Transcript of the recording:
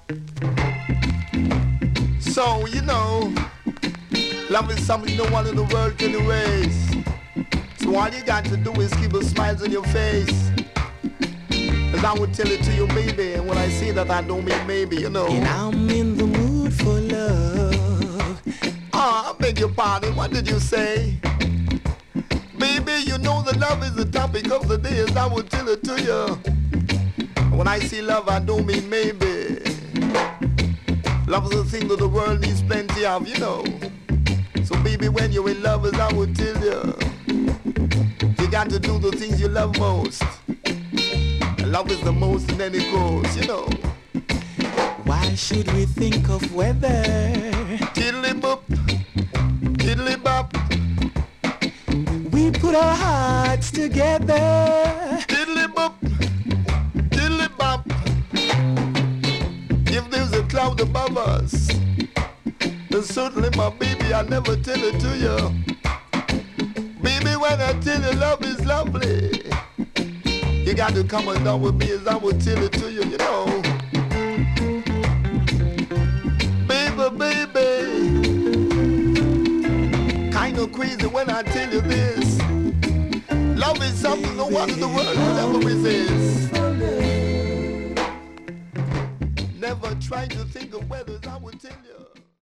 So, you know, love is something no one in the world can erase. So all you got to do is keep a smile on your face. As I would tell it to you, baby, and when I say that, I don't mean maybe, you know. And I'm in the mood for love. I beg your pardon, what did you say? Baby, you know that love is the topic of the day, as I would tell it to you. When I say love, I don't mean maybe. Love is a thing that the world needs plenty of, you know. So baby, when you're in love, as I would tell you, you got to do the things you love most. And love is the most in any course, you know. Why should we think of weather? Tiddly boop, tiddly bop. We put our hearts together. Tiddly boop, tiddly bop. If there's a cloud above us, then certainly my baby, I never tell it to you. Baby, when I tell you love is lovely, you got to come along with me as I will tell it to you, you know. Baby, baby, kinda crazy when I tell you this. Love is something no one in the world will ever resist. Never try to think of whether I would tell you.